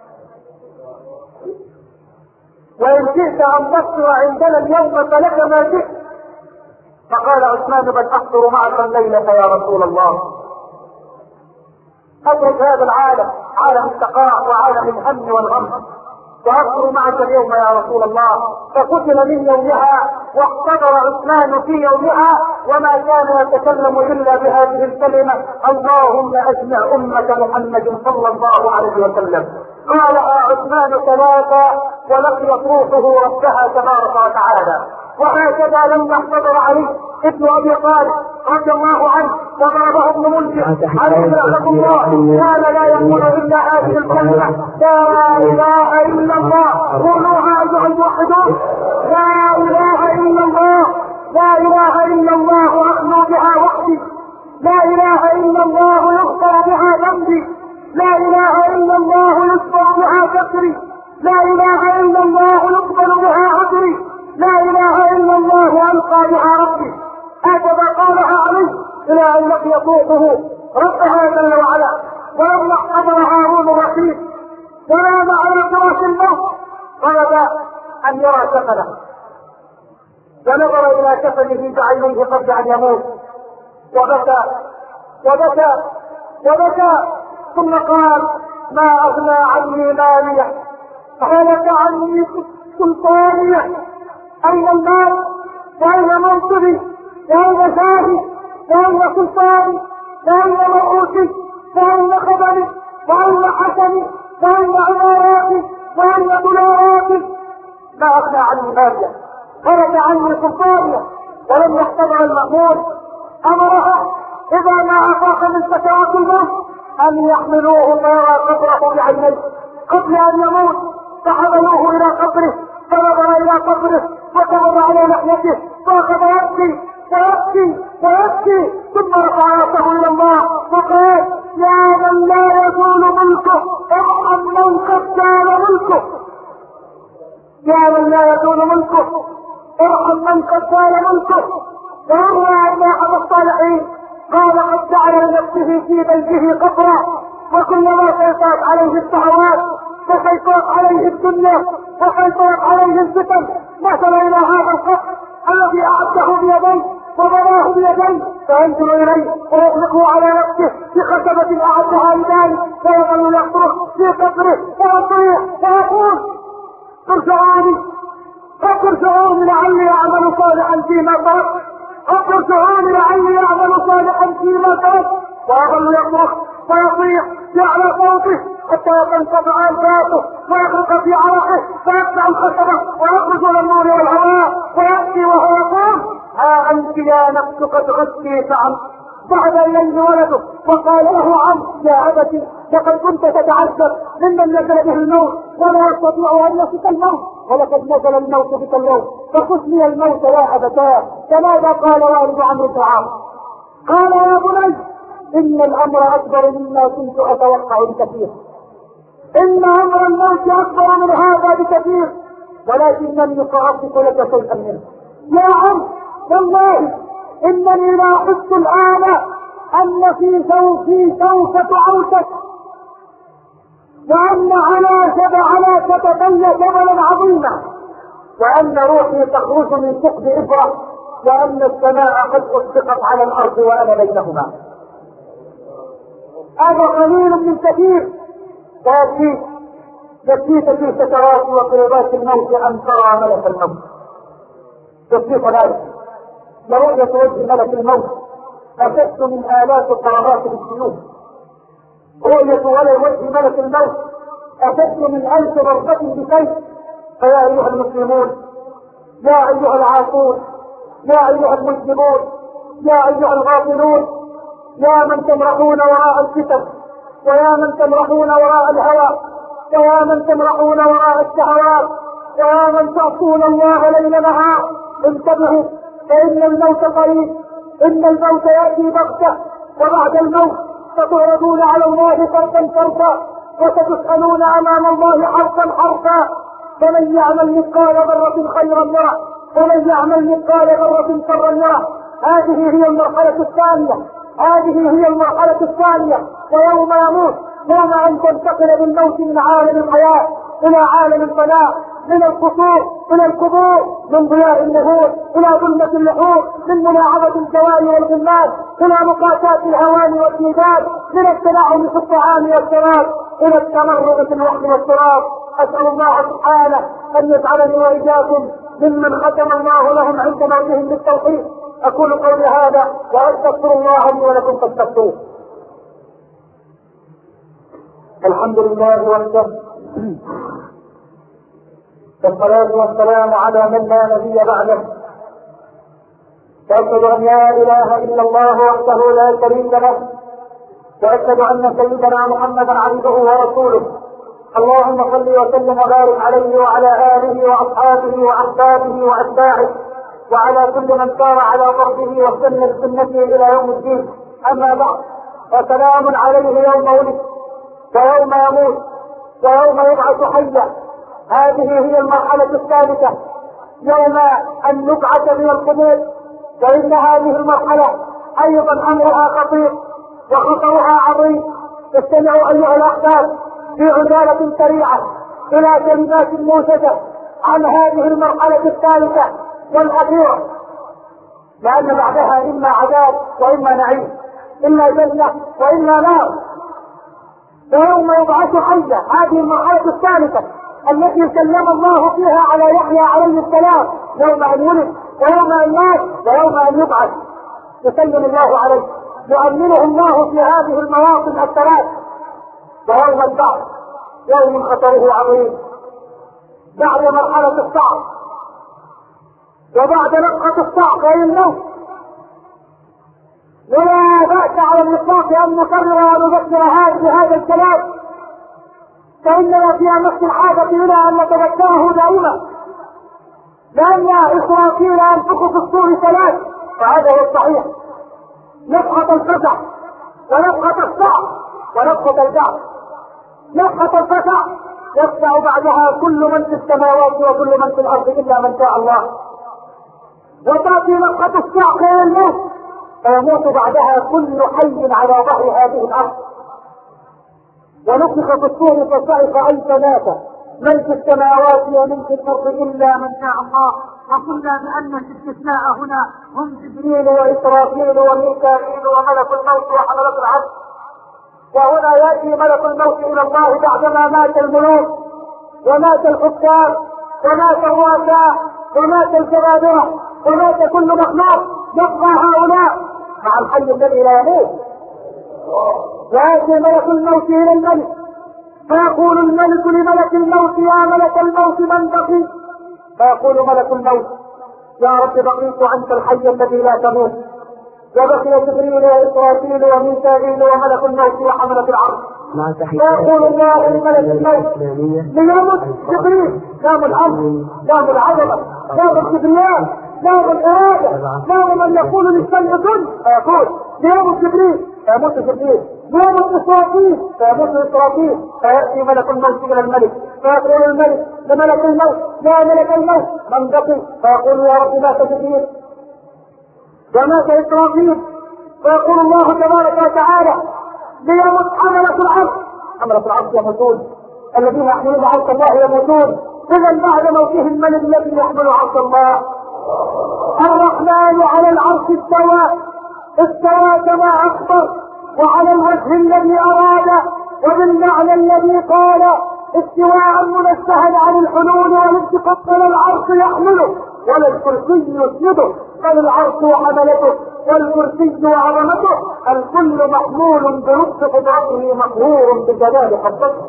وإن شئت أن تصبر عندنا اليوم فلك ما شئت. فقال عثمان بل أحضر معك الليلة يا رسول الله. أترك هذا العالم عالم الشقاء وعالم الهم والغم وأحضر معك اليوم يا رسول الله. فقتل من يومها واحتضر عثمان في يومها وما كان يتكلم إلا بهذه الكلمة اللهم أجمع أمة محمد صلى الله عليه وسلم. قالها عثمان ثلاثة ولقي روحه ربها تبارك وتعالى. وهكذا لما احتضر علي ابن ابي طالب رضي الله عنه وضربه ابن ملجم عليه رحمه الله كان لا يقول الا هذه الكلمه لا اله الا الله. قولوها ايها الموحدون لا اله الا الله لا اله الا الله اخلو بها وحدي لا اله الا الله يغفر بها ذنبي لا اله الا الله يصبر بها كسري لا اله الا الله يقبل بها عذري لا اله الا الله القى بها ربي. هكذا قالها عليه الى ان لقي طوقه ربها جل وعلا. ولما احتضر هارون الرشيد ونام على فراش الموت طلب ان يرى كفنه ونظر الى كفنه بعينيه قبل ان يموت وبكى وبكى وبكى ثم قال ما اغنى عني ماليه هلك عني سلطانيه. اين المال واين منصبي واين شاهي واين سلطاني واين رؤوسي واين خبري واين حسني واين عماراتي واين دولاراتي. ما اغنى عني ماليه خرج عني سلطانيه. ولم يحتضر المأمون امرها اذا ما افاق من سكرات الموت ان يحملوه فيرى قبره بعينيه قبل ان يموت. فحملوه الى قبره فنظر الى قبره فقبض على لحيته فاخذ يبكي ويبكي ويبكي ثم رفع راسه الى الله وقال يا من لا يزول ملكه ارحم من قد زال ملكه. يا من لا يزول ملكه ارحم من قد زال ملكه. وروى ان احد الصالحين قال قد جعل لنفسه في بيته قبرا وكلما سيطرت عليه الشهوات وسيطرت عليه الدنيا وسيطرت عليه الفتن مثل الى هذا القبر الذي اعده بيديه وبناه بيديه فينزل اليه ويغلقه على نفسه بخشبة اعدها لذلك ويظل يصرخ في قبره ويصيح ويقول ارجعوني ارجعوني لعلي اعمل صالحا فيما تركت ارجعوني لعلي اعمل صالحا فيما تركت ويظل يصرخ ويصيح على صوته حتى تنقطع انفاسه ويخرق في عرقه فيقطع الخشبه ويخرج الى النور والهواء وياتي وهو يقول ها انت يا نفس قد غدتي فعل. بعد اليه ولده وقال له عم يا ابتي لقد كنت تتعجب ممن نزل به الموت ولا يستطيع ان يصف الموت ولقد نزل الموت بك اليوم فخذ لي الموت يا ابتاه. فماذا قال والد عمرو بن العاص؟ قال يا بني ان الامر اكبر مما كنت اتوقع بكثير. ان امر الموت اكبر من هذا بكثير ولكنني ساصف لك شيئا منه. يا عم والله انني لا احس الان ان في سوفي سوف تعوتك وأن على على تتبين جبلا عظيما، وأن روحي تخرج من ثقب إبرة، وأن السماء قد أسقطت على الأرض وأنا بينهما. هذا قليل من كثير، ويكفيك يكفيك في سكرات وقربات الموت أن ترى ملك الموت. يكفيك ذلك لرؤية وجه ملك الموت أشد من آلاف الضربات بالسيوف. رؤية وجه ملك الموت أشد من ألف ضربة بسيف. فيا أيها المسلمون، يا أيها العاصون، يا أيها المسلمون، يا أيها الغافلون، يا من تمرحون وراء الفتن، ويا من تمرحون وراء الهوى، ويا من تمرحون وراء الشهوات، ويا من تعصون الله ليل نهار، انتبهوا فإن الموت قريب. إن الموت يأتي بغتة، وبعد الموت ستعرضون على الله فردا فردا، وستسألون أمام الله حرفا حرفا. فمن يعمل مثقال ذرة خيرا يره، ومن يعمل مثقال ذرة شرا يره. هذه هي المرحلة الثانية، هذه هي المرحلة الثانية. ويوم يموت، يوم أن تنتقل بالموت من عالم الحياة إلى عالم الفناء، من القصور إلى القبور، من ضياء النهور إلى ظلمة اللحور، من ملاعبة الجواري والغمات إلى مقاساة الهوان والسيدات، من التنعم في الطعام والشراب إلى التمرغ في الوقت والتراب. أسأل الله سبحانه أن يجعلني وإياكم ممن ختم الله لهم عند موتهم بالتوحيد. أقول قولي هذا وأستغفر الله لي ولكم فاستغفروه. الحمد لله وحده، والصلاة والسلام على من لا نبي بعده، وأشهد أن لا إله إلا الله وحده لا شريك له، وأشهد أن سيدنا محمدا عبده ورسوله. اللهم صل وسلم وبارك عليه وعلى آله وأصحابه وأحبابه وأتباعه، وعلى كل من سار على ضربه واستنى بسنته إلى يوم الدين. أما بعد، فسلام عليه يوم ولد ويوم يموت ويوم يبعث حيا. هذه هي المرحلة الثالثة، يوم أن نبعث من القبور. وإن هذه المرحلة أيضا أمرها خطير وخطرها عظيم. استمعوا أيها الأحباب في عجالة سريعة إلى كلمات موجزة عن هذه المرحلة الثالثة والأخيرة، لأن بعدها إما عذاب وإما نعيم، إما جنة وإما نار. ويوم يبعث حيا، هذه المرحلة الثالثة التي سلم الله فيها على يحيى عليه السلام، يوم أن ولد ويوم أن مات ويوم أن يبعث، يسلم الله عليه، يؤمنه الله في هذه المواطن الثلاث. ويوم البعث يوم خطره عظيم، بعد مرحلة الصعب وبعد نفخة الصعق وهي الموت. ولا بأس على الإطلاق أن نكرر ونذكر هذا هذا الكلام، فإننا في أمس الحاجة إلى أن نتذكره دائما، لأن إسرافيل ينفخ في الصور ثلاث، وهذا هو الصحيح: نفخة الفزع ونفخة الصعق ونفخة البعث. نفخة الفزع يفزع بعدها كل من في السماوات وكل من في الأرض إلا من شاء الله، وتأتي نفخة الصعق إلى الموت، فيموت بعدها كل حي على ظهر هذه الأرض. ونفخ في الصور فصعق أي ثلاثة، من في السماوات ومن في الأرض إلا من شاء الله. وقلنا بأن الاستثناء هنا هم جبريل وإسرافيل وميكائيل وملك الموت وحملة العرش. وهنا يأتي ملك الموت إلى الله بعدما مات الملوك ومات الحكام ومات الرؤساء ومات الجبابرة ومات كل مخلوق، يبقى هؤلاء مع الحي الذي لا يموت. ويأتي ملك الموت إلى الملك، فيقول الملك لملك الموت: يا ملك الموت من بقي؟ فيقول ملك الموت: يا رب بقيت أنت الحي الذي لا تموت. وبقي جبريل وإسرافيل وميكائيل وملك الموت وحملة العرش. فيقول الله لملك الموت: ليمت جبريل، لام الأمر، لام العظمة، لام الكبرياء، لام الإرادة، لام من يقول للشيء كن فيقول: ليمت جبريل، فيموت جبريل. ليمت إسرافيل، فيموت إسرافيل. فيأتي ملك الموت إلى الملك، فيقول الملك لملك الموت: يا ملك الموت من بقي؟ فيقول: يا رب مات جبريل ومات إسرافيل. فيقول الله تبارك وتعالى: ليمت حملة العرش، حملة العرش يموتون، الذين يحملون عرش الله يموتون. إذا بعد موتهم من الذي يحمل عرش الله؟ الرحمن على العرش استوى، استوى كما أخبر، وعلى الوجه الذي أراد، وبالمعنى الذي قال، استواء منزها عن الحلول والانتقاء. ولا العرش يحمله ولا الكرسي يسنده، بل العرش وحملته والكرسي وعظمته، الكل محمول برزق قدرته مقهور بجلال قبضته.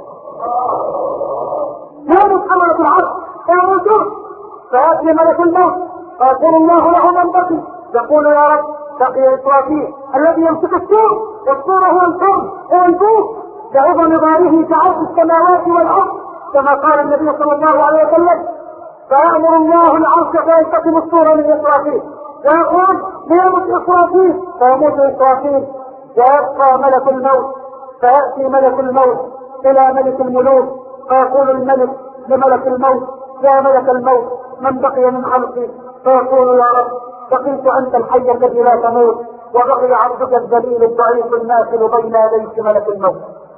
يوم حملة العرش يموتون، فيأتي ملك الموت فيقول الله له من بقي، يقول يا رب بقي إسرافيل الذي يمسك السور، والسور هو الكرم هو البوق لعظم ظاهره كعرش السماوات والأرض، كما قال النبي صلى الله عليه وسلم. فيأمر الله العرش فينتقم السور من إسرافيل، ويقول ليمت إسرافيل فيموت إسرافيل، ويبقى ملك الموت. فيأتي ملك الموت إلى ملك الملوك، فيقول الملك لملك الموت يا ملك الموت من بقي من خلقي؟ فيقول يا رب بقيت أنت الحي الذي لا تموت، وبقي عبدك الذليل الضعيف الماثل بين يديك ملك الموت.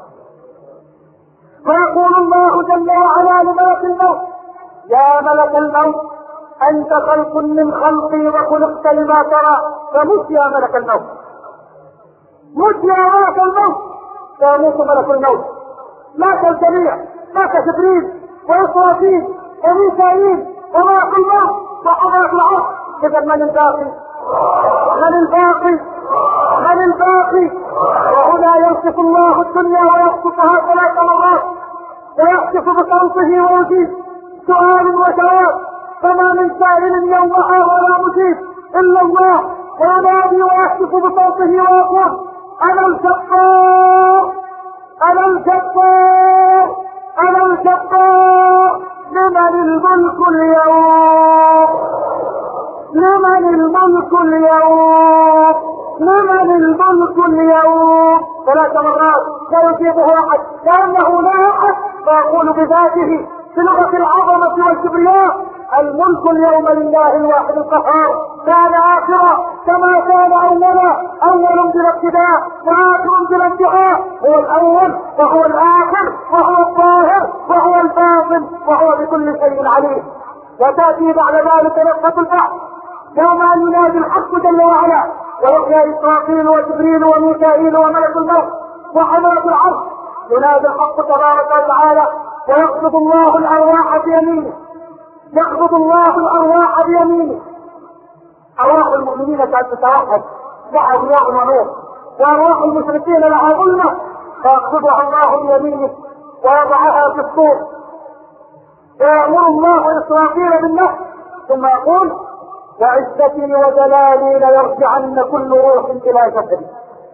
فيقول الله جل وعلا لملك الموت يا ملك الموت أنت خلق من خلقي وخلقت لما ترى، فمت يا ملك الموت، مت يا ملك الموت. فيموت ملك الموت، مات الجميع، مات جبريل وإسرافيل وميكائيل وملك الموت وحضرة العرش. إذا من الباقي؟ من الباقي؟ من الباقي؟ وهنا يوصف الله الدنيا ويوصفها ثلاث مرات، ويحدث بصوته ويجيب سؤال وجواب، فما من سائل يومها ولا مجيب الا الله، وينادي ويحدث بصوته ويقول انا الجبار انا الجبار انا الجبار، لمن الملك اليوم لمن الملك اليوم لمن الملك اليوم. ثلاث مرات لا يجيبه احد لانه لا احد، فيقول بذاته بلغة العظمة والكبرياء الملك اليوم لله الواحد القهار، كان آخرا كما كان أولا، أول بلا ابتداء وآخر بلا انتهاء، هو الأول وهو الآخر وهو الظاهر وهو الباطن وهو بكل شيء عليم. وتأتي بعد ذلك نفخة البعث يوم أن ينادي الحق جل وعلا، ويحيى إسرافيل وجبريل وميكائيل وملك الموت وحملة العرش، ينادي الحق تبارك وتعالى ويقبض الله الأرواح بيمينه، يقبض الله الأرواح بيمينه. أرواح المؤمنين كانت تتوحد لها ضياء ونور، وأرواح المشركين لها ظلمة، فيقبضها الله بيمينه ويضعها في الصور، ويأمر الله إسرافيل بالنفس ثم يقول وعزتي وجلالي ليرجعن كل روح إلى جسدي،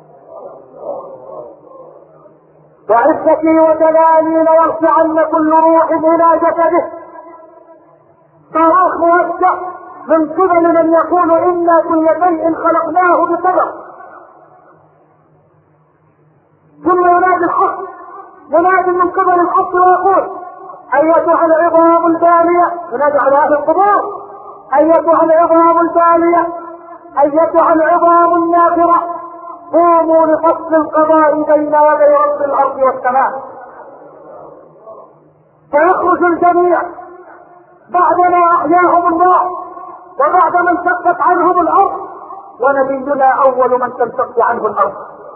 وعزتي وجلالي ليرجعن كل روح إلى جسده. صاروخ موجه من قبل من يقول إنا كل شيء خلقناه بقدر، ثم ينادي الحق، ينادي من قبل الحق ويقول أيتها العظام البالية، ينادي على أهل القبور أيتها العظام البالية أيتها العظام النافرة قوموا لفصل القضاء بين يدي رب الأرض والسماء. فيخرج الجميع بعدما أحياهم الله وبعد من انشقت عنهم الأرض، ونبينا أول من تنشق عنه الأرض.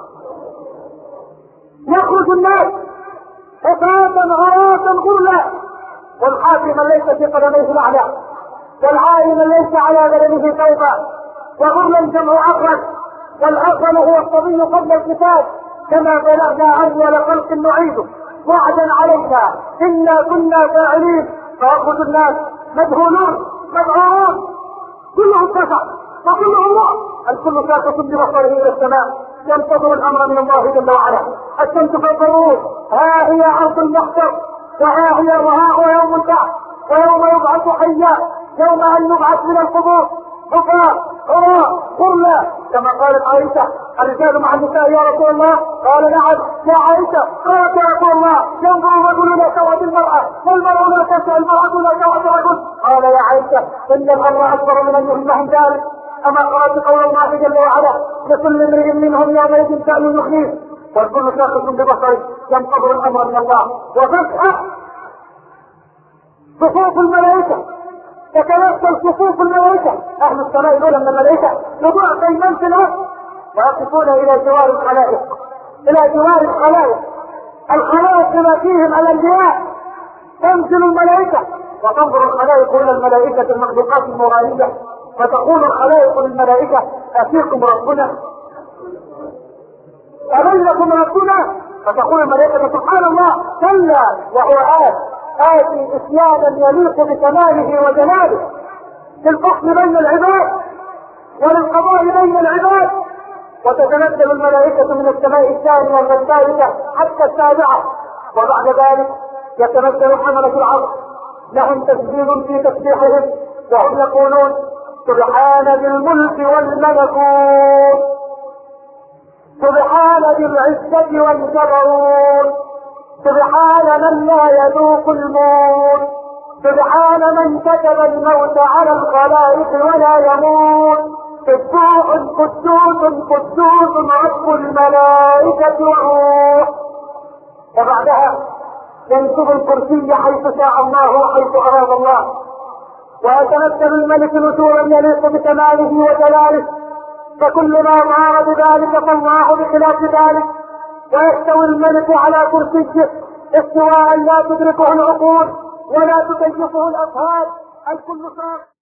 يخرج الناس حفاة عراة غرلا، والحافي من ليس في قدميه الأعلى، والعائل من ليس على بدنه ثوبا، وغرلا جمع أقرب، والأفضل هو الصبي قبل الكتاب، كما بلغنا أول خلق نعيده وعدا علينا إنا كنا فاعلين. فيخرج الناس مذهولون مذعورون، كلهم كفى وكلهم الله، الكل ساقط ببصره الى السماء ينتظر الامر من الله جل وعلا. الشمس فوق الروح، ها هي ارض المحشر، وها هي وها هو يوم البعث، ويوم يبعث حيا، يوم ان نبعث من القبور حفاة عراة غرلا، كما قالت عائشة الرجال مع النساء يا رسول الله؟ قال نعم يا عائشة. قالت يا رسول الله ينظر الرجل الى سوءة المرأة والمرأة لا تسوء المرأة الى سوءة الرجل؟ قال يا عائشة ان الامر اكبر من ان يهمهم ذلك. اما قرأت قول الله جل وعلا لكل امرئ منهم يومئذ شأن يغنيه، والكل شاخص ببصره ينتظر الامر من الله. وفجأة صفوف الملائكة تتوسل صفوف الملائكة، اهل السماء دول من الملائكة يضع بينهم في الارض ويقفون الى جوار الخلائق، الى جوار الخلائق، الخلائق بما فيهم الانبياء. تنزل الملائكة وتنظر الخلائق الى الملائكة المخلوقات النورانية، فتقول الخلائق للملائكة افيكم ربنا؟ أبينكم ربنا؟ فتقول الملائكة سبحان الله كلا وهو آت آتي إسيانا يليق بكماله وجلاله للفصل بين العباد وللقضاء بين العباد. وتتنزل الملائكة من السماء الثانية والثالثة حتى السابعة، وبعد ذلك يتنزل حملة العرش لهم تسجيل في تسبيحهم وهم يقولون سبحان ذي الملك والملكوت، سبحان ذي العزة والجبروت، سبحان من لا يذوق الموت، سبحان من كتب الموت على الخلائق ولا يموت، قدوس قدوس قدوس رب الملائكة والروح. وبعدها ينسب الكرسي حيث شاء الله وحيث أراد الله، ويتنزل الملك نزولا يليق بكماله وجلاله، فكل ما ظهر بذلك فالله بخلاف ذلك، ويستوي الملك على كرسيه استواء لا تدركه العقول ولا تكيفه الافهام. الكل صار